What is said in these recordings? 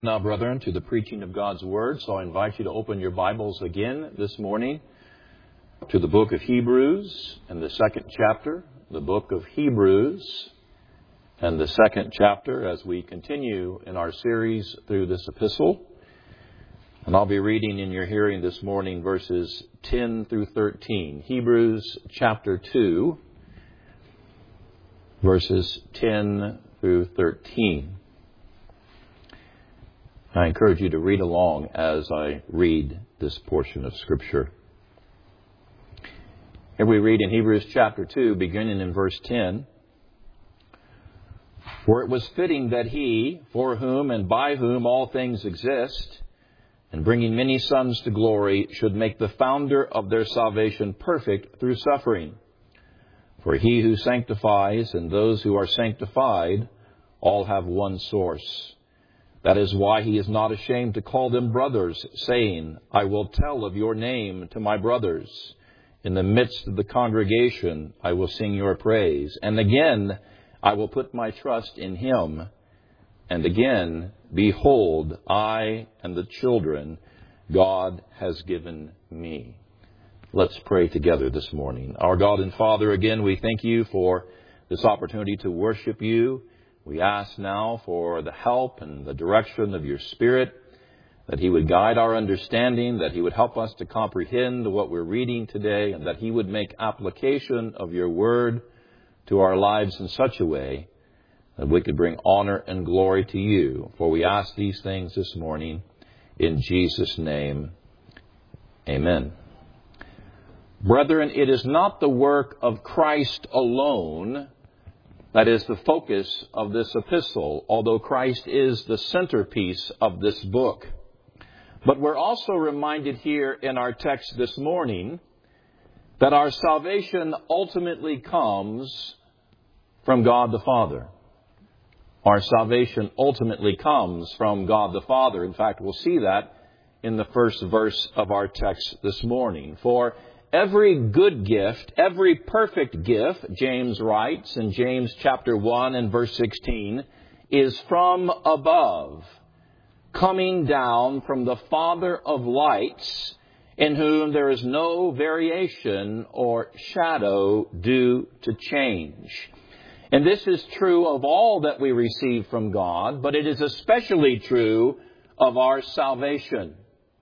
Now, brethren, to the preaching of God's Word. So I invite you to open your Bibles again this morning to the book of Hebrews and the second chapter, the book of Hebrews and the second chapter as we continue in our series through this epistle. And I'll be reading in your hearing this morning verses 10 through 13. Hebrews chapter 2, verses 10 through 13. I encourage you to read along as I read this portion of Scripture. Here we read in Hebrews chapter 2, beginning in verse 10. For it was fitting that he, for whom and by whom all things exist, and bringing many sons to glory, should make the founder of their salvation perfect through suffering. For he who sanctifies and those who are sanctified all have one source. That is why he is not ashamed to call them brothers, saying, I will tell of your name to my brothers. In the midst of the congregation, I will sing your praise. And again, I will put my trust in him. And again, behold, I and the children God has given me. Let's pray together this morning. Our God and Father, again, we thank you for this opportunity to worship you. We ask now for the help and the direction of your Spirit, that he would guide our understanding, that he would help us to comprehend what we're reading today, and that he would make application of your word to our lives in such a way that we could bring honor and glory to you. For we ask these things this morning in Jesus' name. Amen. Brethren, it is not the work of Christ alone that is the focus of this epistle, although Christ is the centerpiece of this book. But we're also reminded here in our text this morning that our salvation ultimately comes from God the Father. Our salvation ultimately comes from God the Father. In fact, we'll see that in the first verse of our text this morning. For every good gift, every perfect gift, James writes in James chapter 1 and verse 16, is from above, coming down from the Father of lights, in whom there is no variation or shadow due to change. And this is true of all that we receive from God, but it is especially true of our salvation.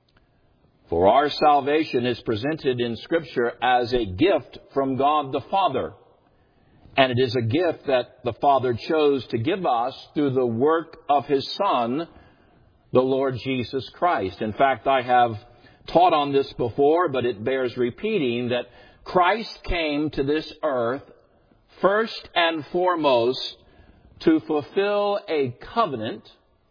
For our salvation is presented in Scripture as a gift from God the Father. And it is a gift that the Father chose to give us through the work of His Son, the Lord Jesus Christ. In fact, I have taught on this before, but it bears repeating that Christ came to this earth first and foremost to fulfill a covenant,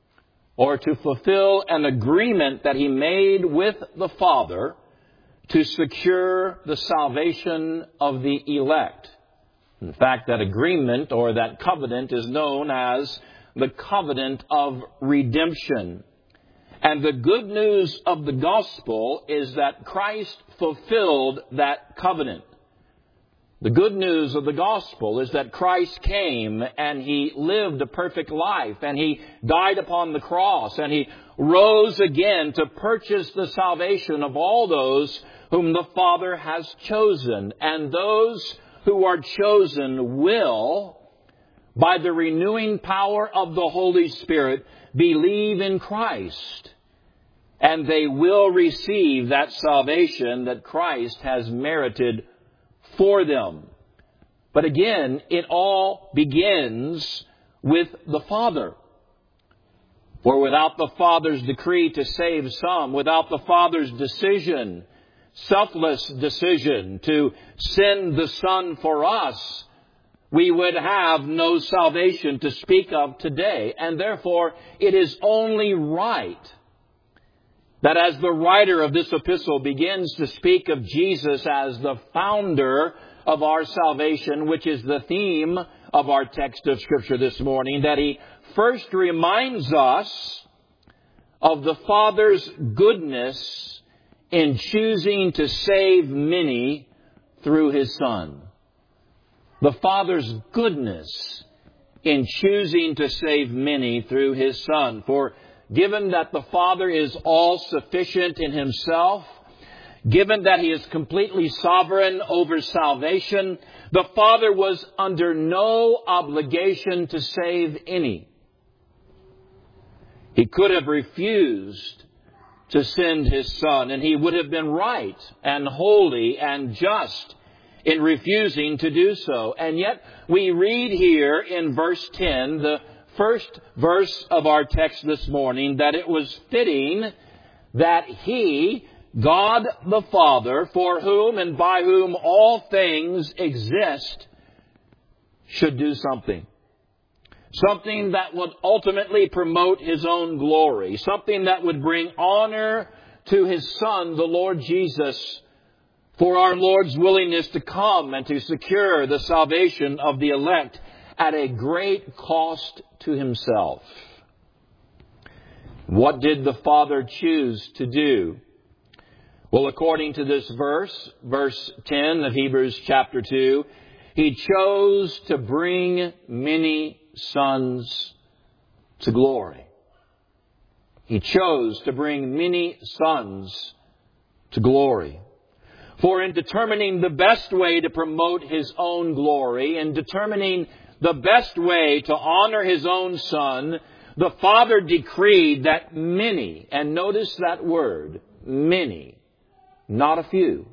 or to fulfill an agreement that he made with the Father to secure the salvation of the elect. In fact, that agreement or that covenant is known as the covenant of redemption. And the good news of the gospel is that Christ fulfilled that covenant. The good news of the gospel is that Christ came and he lived a perfect life and he died upon the cross and he rose again to purchase the salvation of all those whom the Father has chosen. And those who are chosen will, by the renewing power of the Holy Spirit, believe in Christ. And they will receive that salvation that Christ has merited for them. But again, it all begins with the Father. For without the Father's decree to save some, without the Father's decision, selfless decision to send the Son for us, we would have no salvation to speak of today. And therefore, it is only right that as the writer of this epistle begins to speak of Jesus as the founder of our salvation, which is the theme of our text of Scripture this morning, that he first reminds us of the Father's goodness in choosing to save many through His Son. The Father's goodness in choosing to save many through His Son. For given that the Father is all-sufficient in Himself, given that He is completely sovereign over salvation, the Father was under no obligation to save any. He could have refused to send His Son, and He would have been right and holy and just in refusing to do so. And yet we read here in verse 10, the first verse of our text this morning, that it was fitting that He, God the Father, for whom and by whom all things exist, should do something. Something that would ultimately promote His own glory. Something that would bring honor to His Son, the Lord Jesus, for our Lord's willingness to come and to secure the salvation of the elect at a great cost to Himself. What did the Father choose to do? Well, according to this verse 10 of Hebrews chapter 2, He chose to bring many sons to glory. He chose to bring many sons to glory. For in determining the best way to promote His own glory, in determining the best way to honor His own Son, the Father decreed that many, and notice that word, many, not a few,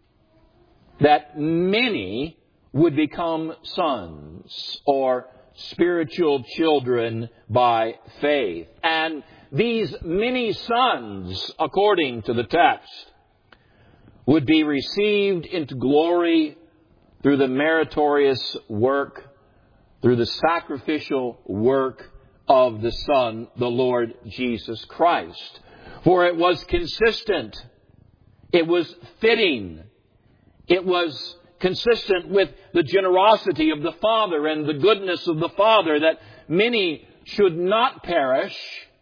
that many would become sons or spiritual children by faith. And these many sons, according to the text, would be received into glory through the meritorious work, through the sacrificial work of the Son, the Lord Jesus Christ. For it was consistent, it was fitting, it was consistent with the generosity of the Father and the goodness of the Father that many should not perish,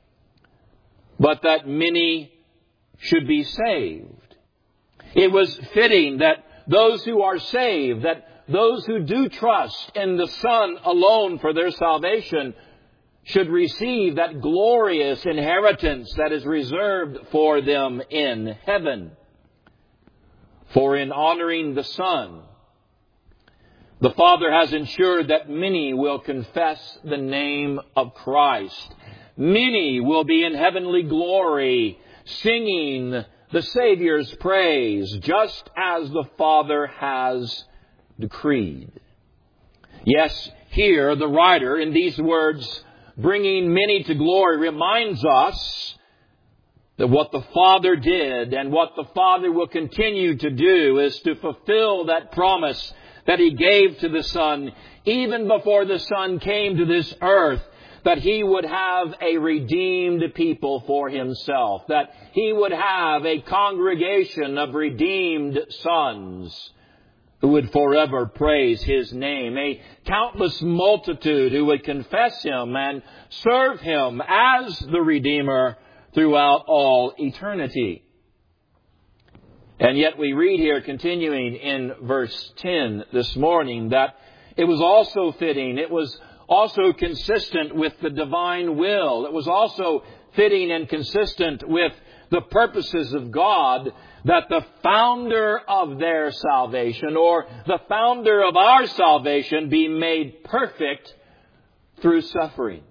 but that many should be saved. It was fitting that those who are saved, that those who do trust in the Son alone for their salvation, should receive that glorious inheritance that is reserved for them in heaven. For in honoring the Son, the Father has ensured that many will confess the name of Christ. Many will be in heavenly glory, singing the Savior's praise, just as the Father has decreed. Yes, here the writer, in these words, bringing many to glory, reminds us that what the Father did and what the Father will continue to do is to fulfill that promise that He gave to the Son, even before the Son came to this earth, that He would have a redeemed people for Himself, that He would have a congregation of redeemed sons who would forever praise His name, a countless multitude who would confess Him and serve Him as the Redeemer throughout all eternity. And yet we read here, continuing in verse 10 this morning, that it was also fitting, it was also consistent with the divine will. It was also fitting and consistent with the purposes of God that the founder of their salvation, or the founder of our salvation, be made perfect through suffering.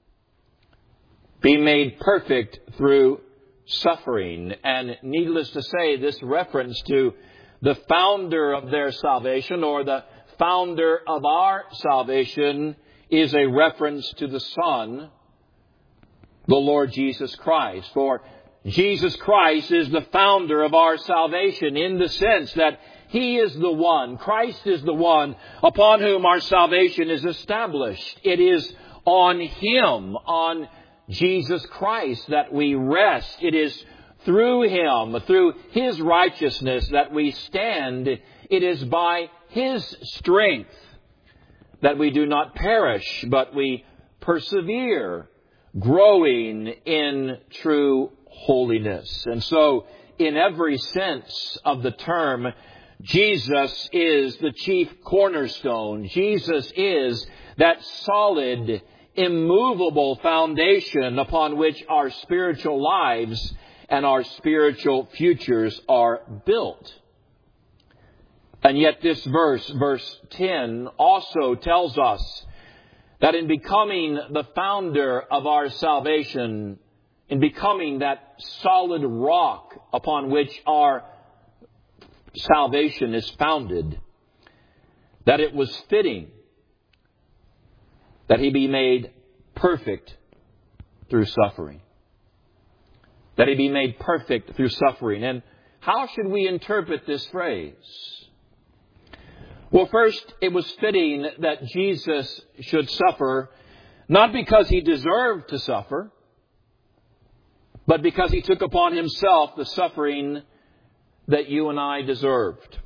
Be made perfect through suffering. And needless to say, this reference to the founder of their salvation, or the founder of our salvation, is a reference to the Son, the Lord Jesus Christ. For Jesus Christ is the founder of our salvation in the sense that He is the one, Christ is the one upon whom our salvation is established. It is on Him, on Jesus Christ, that we rest. It is through Him, through His righteousness, that we stand. It is by His strength that we do not perish, but we persevere, growing in true holiness. And so, in every sense of the term, Jesus is the chief cornerstone. Jesus is that solid, immovable foundation upon which our spiritual lives and our spiritual futures are built. And yet this verse 10, also tells us that in becoming the founder of our salvation, in becoming that solid rock upon which our salvation is founded, that it was fitting that He be made perfect through suffering. That He be made perfect through suffering. And how should we interpret this phrase? Well, first, it was fitting that Jesus should suffer, not because He deserved to suffer, but because He took upon Himself the suffering that you and I deserved.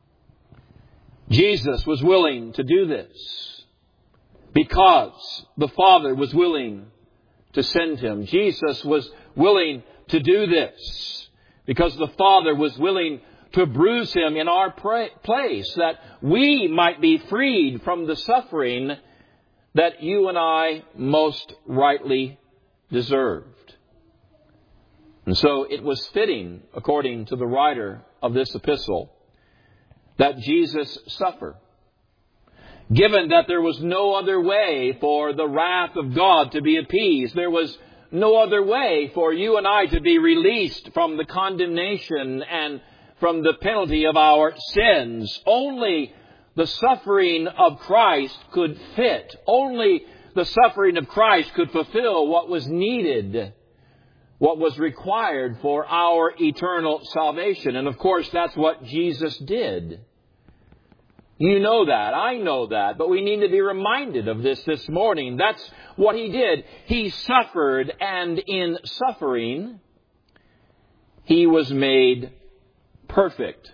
Jesus was willing to do this because the Father was willing to send Him. Jesus was willing to do this because the Father was willing to bruise Him in our place, that we might be freed from the suffering that you and I most rightly deserved. And so it was fitting, according to the writer of this epistle, that Jesus suffer. Given that there was no other way for the wrath of God to be appeased, there was no other way for you and I to be released from the condemnation and from the penalty of our sins. Only the suffering of Christ could fit. Only the suffering of Christ could fulfill what was needed, what was required for our eternal salvation. And of course, that's what Jesus did. You know that. I know that. But we need to be reminded of this morning. That's what He did. He suffered, and in suffering, He was made perfect.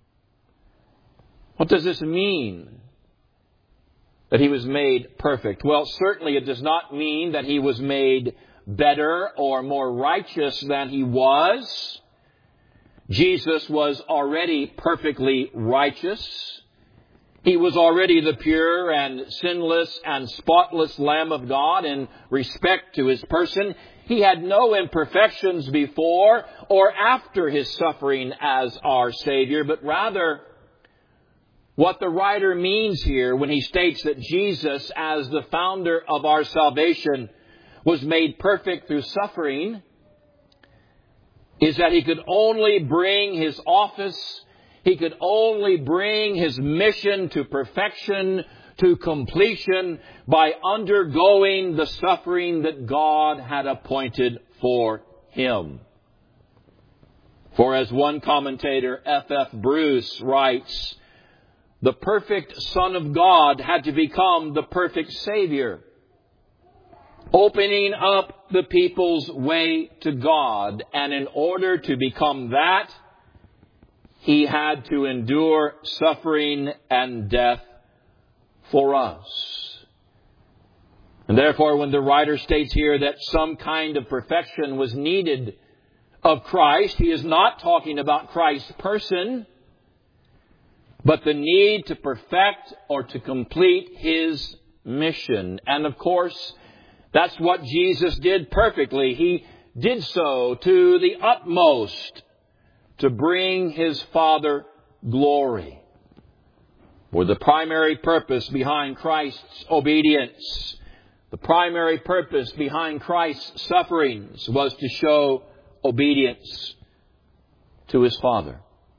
What does this mean? That He was made perfect? Well, certainly it does not mean that He was made better or more righteous than He was. Jesus was already perfectly righteous. He was already the pure and sinless and spotless Lamb of God in respect to His person. He had no imperfections before or after His suffering as our Savior, but rather what the writer means here when he states that Jesus, as the founder of our salvation, was made perfect through suffering, is that He could only bring His office, He could only bring His mission to perfection, to completion, by undergoing the suffering that God had appointed for Him. For as one commentator, F.F. Bruce, writes, the perfect Son of God had to become the perfect Savior, opening up the people's way to God. And in order to become that, He had to endure suffering and death for us. And therefore, when the writer states here that some kind of perfection was needed of Christ, he is not talking about Christ's person, but the need to perfect or to complete His mission. And of course, that's what Jesus did perfectly. He did so to the utmost to bring His Father glory. For the primary purpose behind Christ's obedience, the primary purpose behind Christ's sufferings was to show obedience to His Father.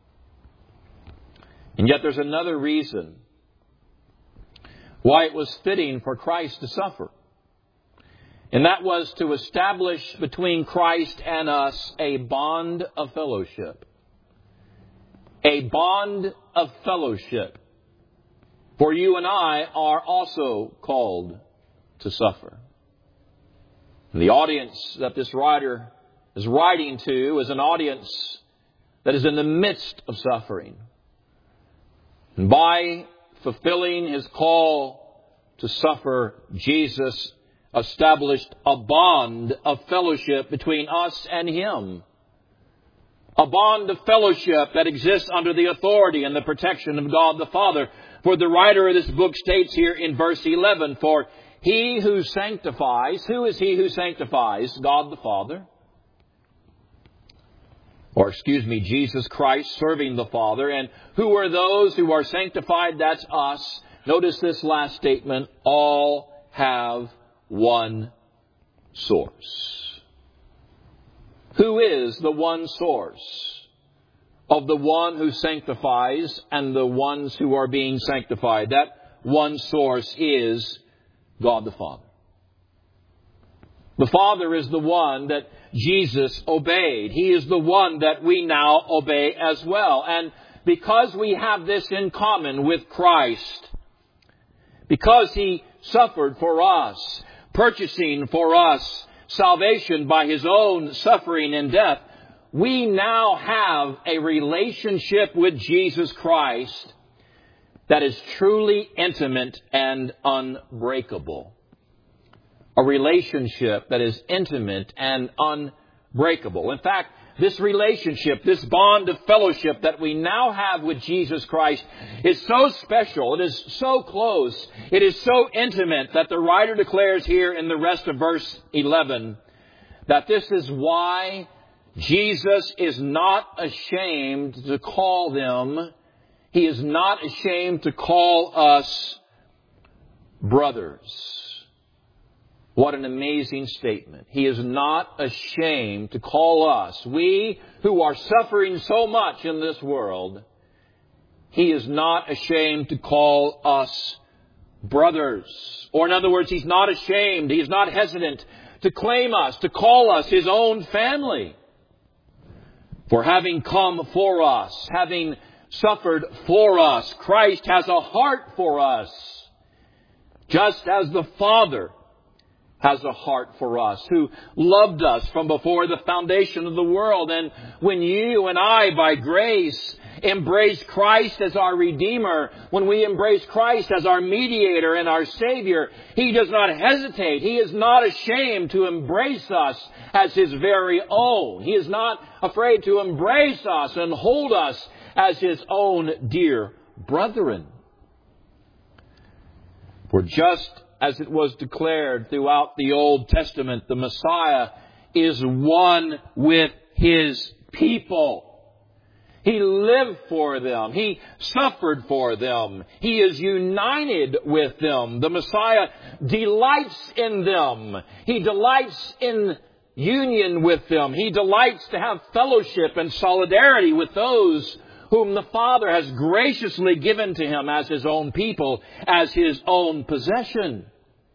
And yet there's another reason why it was fitting for Christ to suffer. And that was to establish between Christ and us a bond of fellowship. A bond of fellowship. For you and I are also called to suffer. And the audience that this writer is writing to is an audience that is in the midst of suffering. And by fulfilling His call to suffer, Jesus established a bond of fellowship between us and Him. A bond of fellowship that exists under the authority and the protection of God the Father. For the writer of this book states here in verse 11, for He who sanctifies, who is he who sanctifies? God the Father. Jesus Christ serving the Father. And who are those who are sanctified? That's us. Notice this last statement. All have one source. Who is the one source of the one who sanctifies and the ones who are being sanctified? That one source is God the Father. The Father is the one that Jesus obeyed. He is the one that we now obey as well. And because we have this in common with Christ, because He suffered for us, purchasing for us salvation by His own suffering and death, we now have a relationship with Jesus Christ that is truly intimate and unbreakable. A relationship that is intimate and unbreakable. In fact, this relationship, this bond of fellowship that we now have with Jesus Christ is so special, it is so close, it is so intimate that the writer declares here in the rest of verse 11 that this is why Jesus is not ashamed to call them, He is not ashamed to call us brothers. What an amazing statement. He is not ashamed to call us, we who are suffering so much in this world, He is not ashamed to call us brothers. Or in other words, He's not ashamed, He is not hesitant to claim us, to call us His own family. For having come for us, having suffered for us, Christ has a heart for us, just as the Father has a heart for us, who loved us from before the foundation of the world. And when you and I, by grace, embrace Christ as our Redeemer, when we embrace Christ as our mediator and our Savior, He does not hesitate. He is not ashamed to embrace us as His very own. He is not afraid to embrace us and hold us as His own dear brethren. For just as it was declared throughout the Old Testament, the Messiah is one with His people. He lived for them. He suffered for them. He is united with them. The Messiah delights in them. He delights in union with them. He delights to have fellowship and solidarity with those whom the Father has graciously given to Him as His own people, as His own possession.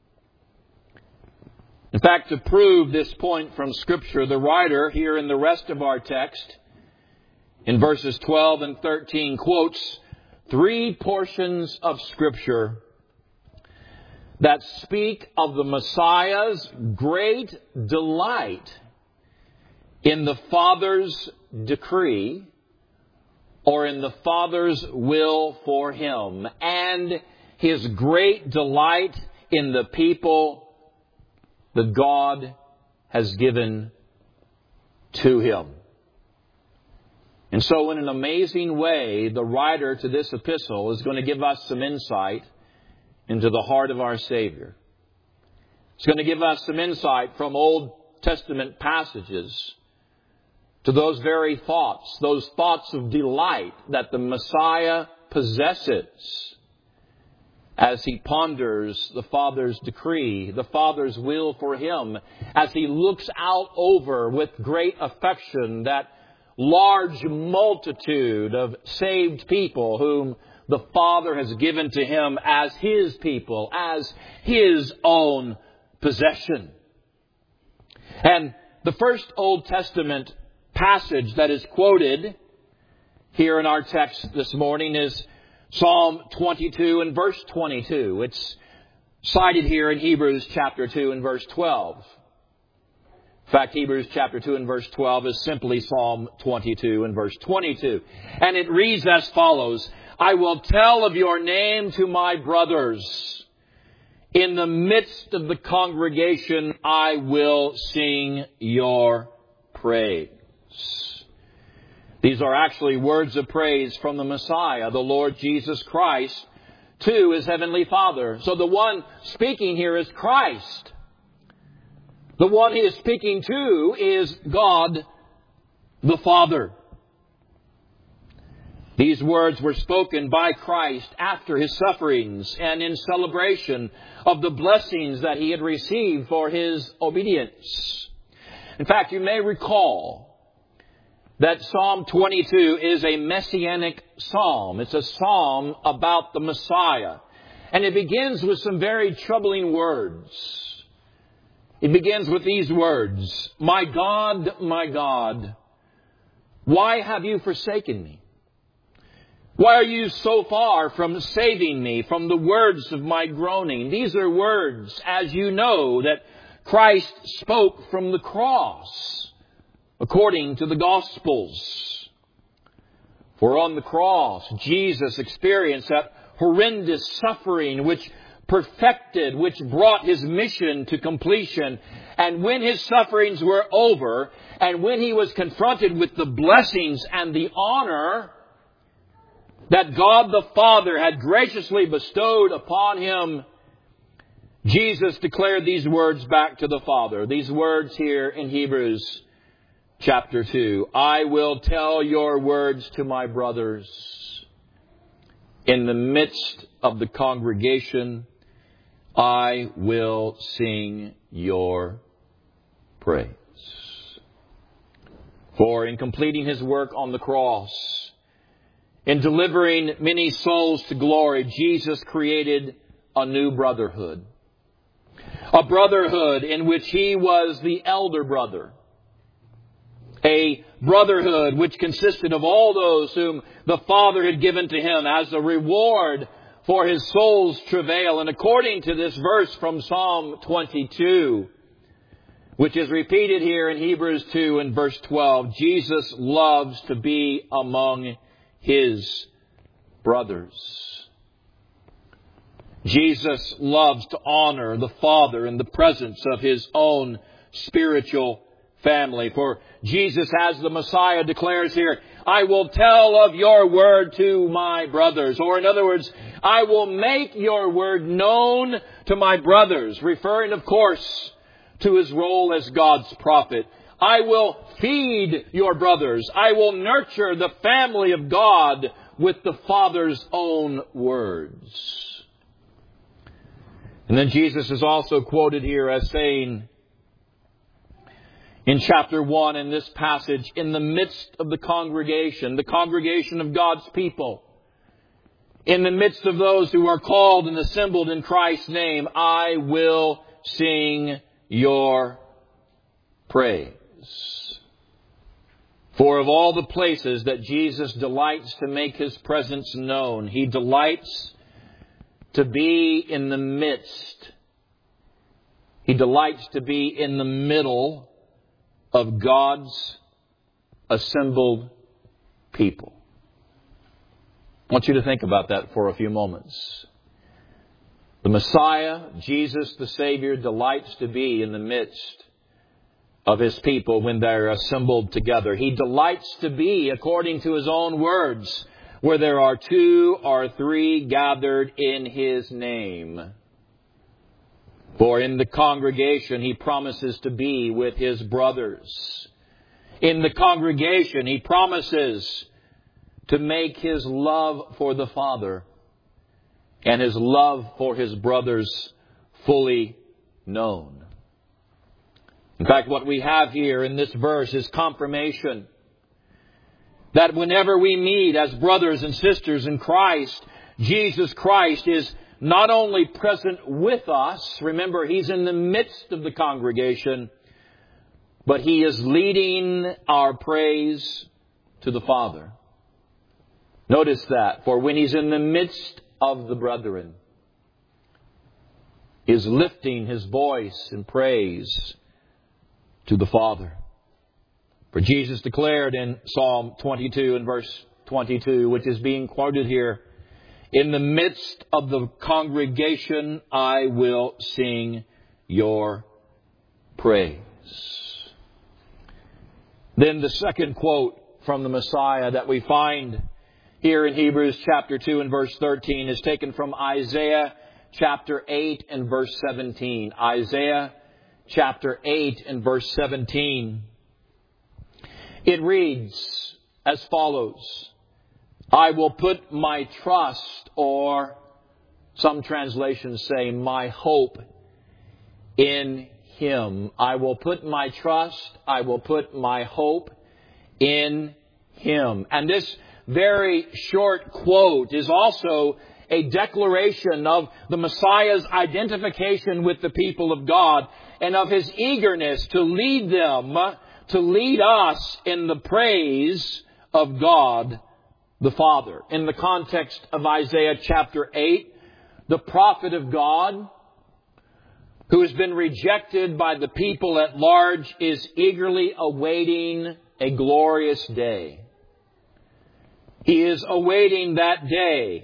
In fact, to prove this point from Scripture, the writer here in the rest of our text, in verses 12 and 13, quotes 3 portions of Scripture that speak of the Messiah's great delight in the Father's decree or in the Father's will for Him, and His great delight in the people that God has given to Him. And so in an amazing way, the writer to this epistle is going to give us some insight into the heart of our Savior. It's going to give us some insight from Old Testament passages to those very thoughts of delight that the Messiah possesses as He ponders the Father's decree, the Father's will for Him, as He looks out over with great affection that large multitude of saved people whom the Father has given to Him as His people, as His own possession. And the first Old Testament passage that is quoted here in our text this morning is Psalm 22 and verse 22. It's cited here in Hebrews chapter 2 and verse 12. In fact, Hebrews chapter 2 and verse 12 is simply Psalm 22 and verse 22. And it reads as follows: I will tell of your name to my brothers. In the midst of the congregation, I will sing your praise. These are actually words of praise from the Messiah, the Lord Jesus Christ, to His Heavenly Father. So the one speaking here is Christ. The one He is speaking to is God the Father. These words were spoken by Christ after His sufferings and in celebration of the blessings that He had received for His obedience. In fact, you may recall that Psalm 22 is a messianic psalm. It's a psalm about the Messiah. And it begins with some very troubling words. It begins with these words, my God, why have you forsaken me? Why are you so far from saving me from the words of my groaning? These are words, as you know, that Christ spoke from the cross, according to the Gospels. For on the cross, Jesus experienced that horrendous suffering which brought His mission to completion. And when His sufferings were over, and when He was confronted with the blessings and the honor that God the Father had graciously bestowed upon Him, Jesus declared these words back to the Father. These words here in Hebrews chapter 2. I will tell your words to my brothers. In the midst of the congregation, I will sing your praise. For in completing His work on the cross, in delivering many souls to glory, Jesus created a new brotherhood. A brotherhood in which He was the elder brother. A brotherhood which consisted of all those whom the Father had given to Him as a reward for His soul's travail. And according to this verse from Psalm 22, which is repeated here in Hebrews 2 and verse 12, Jesus loves to be among His brothers. Jesus loves to honor the Father in the presence of His own spiritual family. For Jesus, as the Messiah, declares here, I will tell of your word to my brothers. Or in other words, I will make your word known to my brothers. Referring, of course, to His role as God's prophet. I will feed your brothers. I will nurture the family of God with the Father's own words. And then Jesus is also quoted here as saying in chapter 1 in this passage, in the midst of the congregation of God's people, in the midst of those who are called and assembled in Christ's name, I will sing your praise. For of all the places that Jesus delights to make His presence known, He delights to be in the midst. He delights to be in the middle of God's assembled people. I want you to think about that for a few moments. The Messiah, Jesus the Savior, delights to be in the midst of His people when they're assembled together. He delights to be, according to His own words, where there are 2 or 3 gathered in His name. For in the congregation He promises to be with His brothers. In the congregation He promises to make His love for the Father and His love for His brothers fully known. In fact, what we have here in this verse is confirmation that whenever we meet as brothers and sisters in Christ, Jesus Christ is not only present with us, remember He's in the midst of the congregation, but He is leading our praise to the Father. Notice that, for when He's in the midst of the brethren, He is lifting His voice in praise to the Father. For Jesus declared in Psalm 22 and verse 22, which is being quoted here, in the midst of the congregation I will sing your praise. Then the second quote from the Messiah that we find here in Hebrews chapter 2 and verse 13 is taken from Isaiah chapter 8 and verse 17. Isaiah chapter 8 and verse 17. It reads as follows: I will put my trust, or some translations say my hope, in Him. I will put my trust, I will put my hope in Him. And this very short quote is also a declaration of the Messiah's identification with the people of God and of His eagerness to lead them, to lead us in the praise of God the Father. In the context of Isaiah chapter 8, the prophet of God, who has been rejected by the people at large, is eagerly awaiting a glorious day. He is awaiting that day,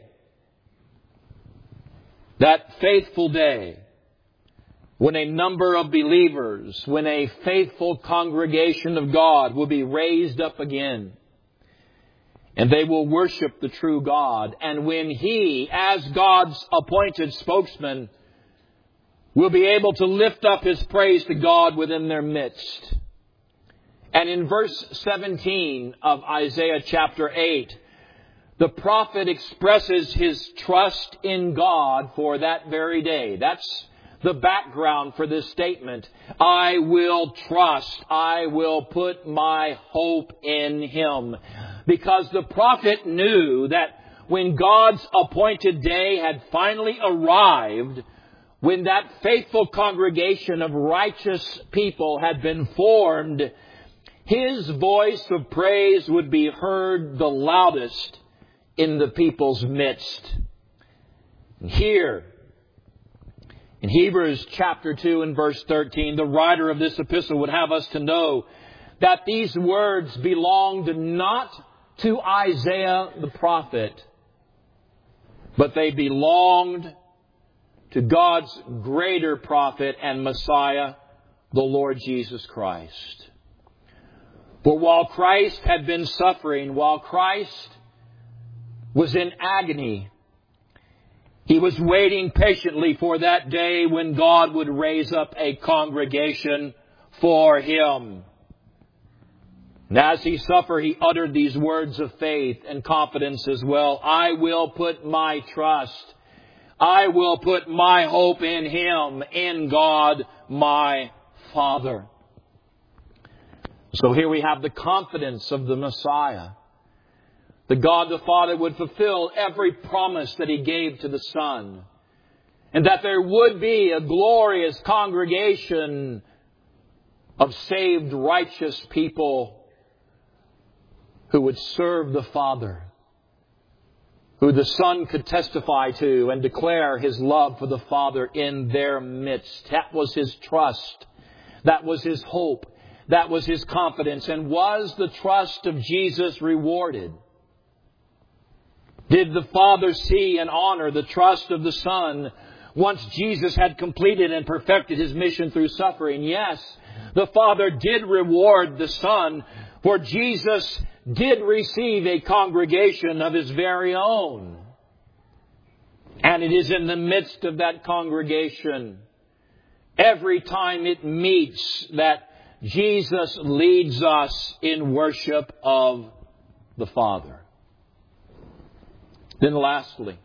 that faithful day, when a number of believers, when a faithful congregation of God will be raised up again, and they will worship the true God. And when He, as God's appointed spokesman, will be able to lift up His praise to God within their midst. And in verse 17 of Isaiah chapter 8, the prophet expresses his trust in God for that very day. That's the background for this statement. I will trust. I will put my hope in Him. Because the prophet knew that when God's appointed day had finally arrived, when that faithful congregation of righteous people had been formed, His voice of praise would be heard the loudest in the people's midst. And here, in Hebrews chapter 2 and verse 13, the writer of this epistle would have us to know that these words belonged not to Isaiah the prophet, but they belonged to God's greater prophet and Messiah, the Lord Jesus Christ. For while Christ had been suffering, while Christ was in agony, He was waiting patiently for that day when God would raise up a congregation for Him. And as He suffered, He uttered these words of faith and confidence as well. I will put my trust, I will put my hope in Him, in God my Father. So here we have the confidence of the Messiah. The God the Father would fulfill every promise that He gave to the Son. And that there would be a glorious congregation of saved, righteous people who would serve the Father, who the Son could testify to and declare His love for the Father in their midst. That was His trust. That was His hope. That was His confidence. And was the trust of Jesus rewarded? Did the Father see and honor the trust of the Son once Jesus had completed and perfected His mission through suffering? Yes, the Father did reward the Son, for Jesus did receive a congregation of His very own. And it is in the midst of that congregation, every time it meets, that Jesus leads us in worship of the Father. Then lastly,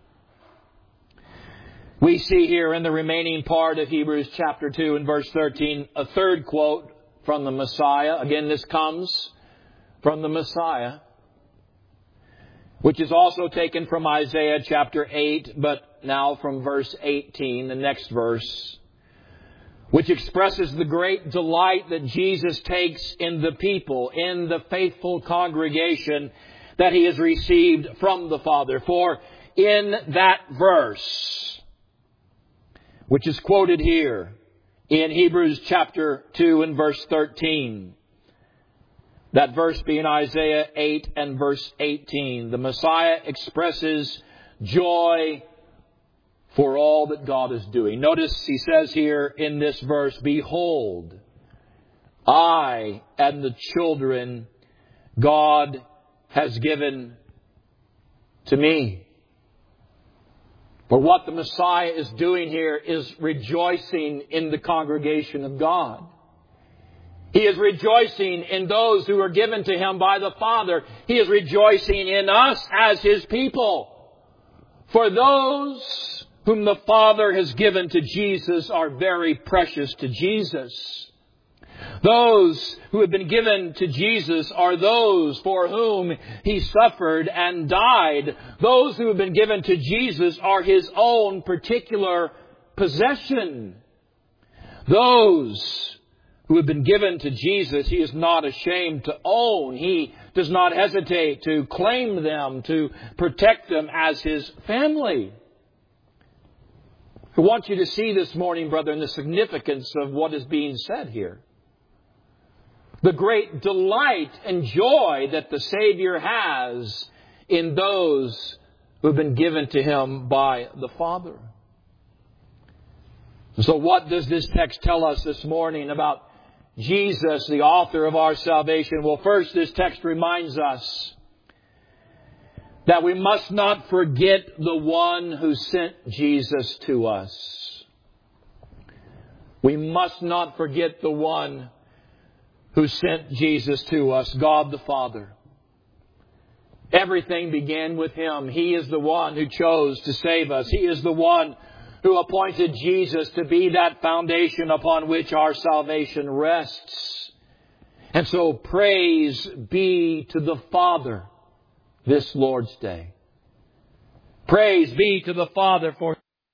we see here in the remaining part of Hebrews chapter 2 and verse 13, a third quote from the Messiah. Again, this comes from the Messiah, which is also taken from Isaiah chapter 8, but now from verse 18, the next verse, which expresses the great delight that Jesus takes in the people, in the faithful congregation that He has received from the Father. For in that verse, which is quoted here in Hebrews chapter 2 and verse 13, that verse being Isaiah 8 and verse 18, the Messiah expresses joy for all that God is doing. Notice He says here in this verse, behold, I and the children God has given to me. But what the Messiah is doing here is rejoicing in the congregation of God. He is rejoicing in those who are given to Him by the Father. He is rejoicing in us as His people. For those whom the Father has given to Jesus are very precious to Jesus. Those who have been given to Jesus are those for whom He suffered and died. Those who have been given to Jesus are His own particular possession. Those who have been given to Jesus, He is not ashamed to own. He does not hesitate to claim them, to protect them as His family. I want you to see this morning, brethren, the significance of what is being said here. The great delight and joy that the Savior has in those who have been given to Him by the Father. So what does this text tell us this morning about Jesus, the author of our salvation? Well, first, this text reminds us that we must not forget the one who sent Jesus to us. We must not forget the one who sent Jesus to us, God the Father. Everything began with Him. He is the one who chose to save us. He is the one who appointed Jesus to be that foundation upon which our salvation rests. And so praise be to the Father this Lord's Day. Praise be to the Father for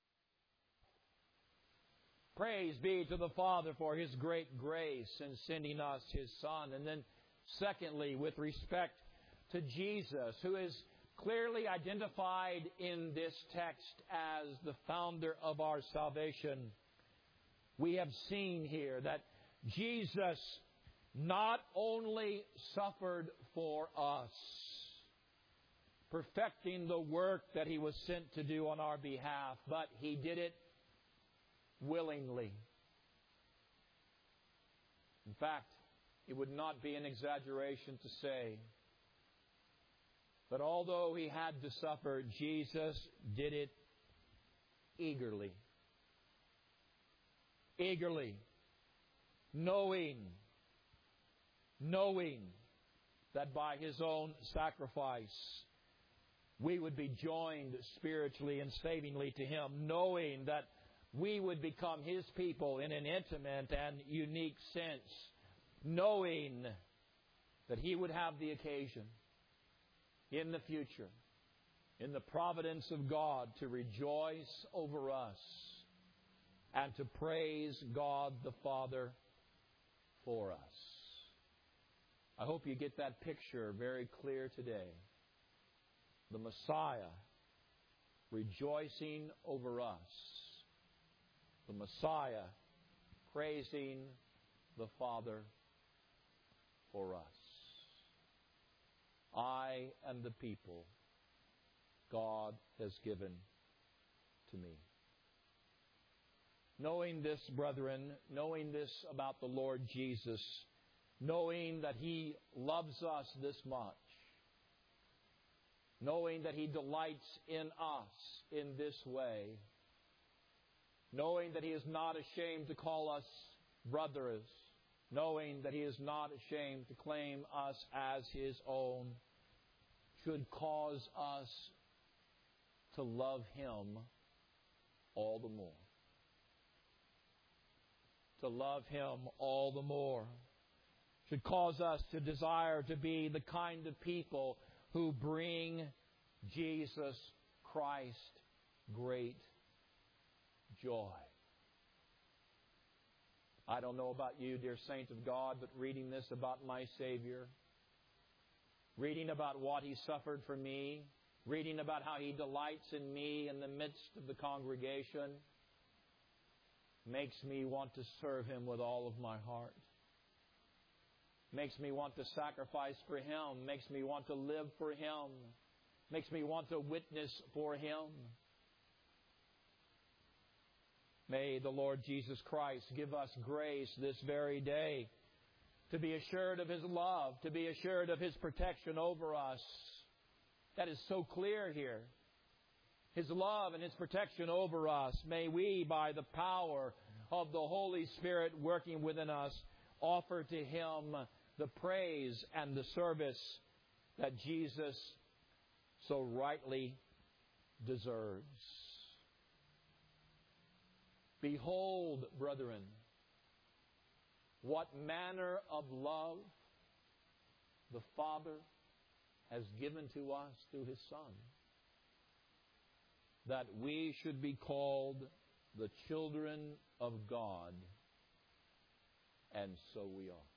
His great grace in sending us His Son. And then secondly, with respect to Jesus, who is clearly identified in this text as the founder of our salvation, we have seen here that Jesus not only suffered for us, perfecting the work that He was sent to do on our behalf, but He did it willingly. In fact, it would not be an exaggeration to say that although He had to suffer, Jesus did it eagerly. Eagerly. Knowing that by His own sacrifice we would be joined spiritually and savingly to Him. Knowing that we would become His people in an intimate and unique sense. Knowing that He would have the occasion in the future, in the providence of God, to rejoice over us and to praise God the Father for us. I hope you get that picture very clear today. The Messiah rejoicing over us. The Messiah praising the Father for us. I am the people God has given to me. Knowing this, brethren, knowing this about the Lord Jesus, knowing that He loves us this much, knowing that He delights in us in this way, knowing that He is not ashamed to call us brothers, knowing that He is not ashamed to claim us as His own, should cause us to love Him all the more. To love Him all the more. Should cause us to desire to be the kind of people who bring Jesus Christ great joy. I don't know about you, dear saint of God, but reading this about my Savior, reading about what He suffered for me, reading about how He delights in me in the midst of the congregation, makes me want to serve Him with all of my heart. Makes me want to sacrifice for Him. Makes me want to live for Him. Makes me want to witness for Him. May the Lord Jesus Christ give us grace this very day to be assured of His love, to be assured of His protection over us, that is so clear here. His love and His protection over us. May we, by the power of the Holy Spirit working within us, offer to Him the praise and the service that Jesus so rightly deserves. Behold, brethren, what manner of love the Father has given to us through His Son, that we should be called the children of God. And so we are.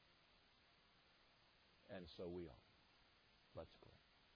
And so we are. Let's pray.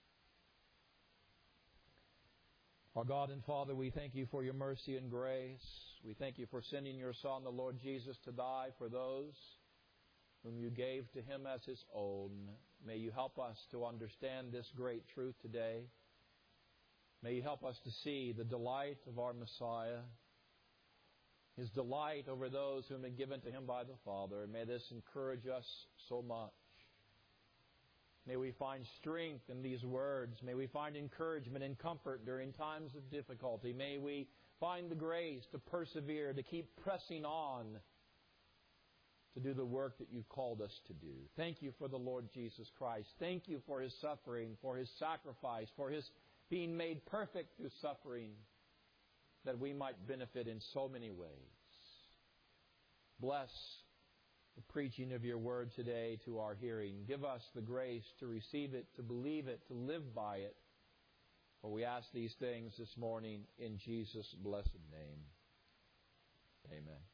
Our God and Father, we thank You for Your mercy and grace. We thank You for sending Your Son, the Lord Jesus, to die for those whom You gave to Him as His own. May You help us to understand this great truth today. May You help us to see the delight of our Messiah, His delight over those whom have been given to Him by the Father. May this encourage us so much. May we find strength in these words. May we find encouragement and comfort during times of difficulty. May we find the grace to persevere, to keep pressing on, to do the work that You've called us to do. Thank You for the Lord Jesus Christ. Thank You for His suffering, for His sacrifice, for His being made perfect through suffering, that we might benefit in so many ways. Bless the preaching of Your Word today to our hearing. Give us the grace to receive it, to believe it, to live by it. For we ask these things this morning in Jesus' blessed name. Amen.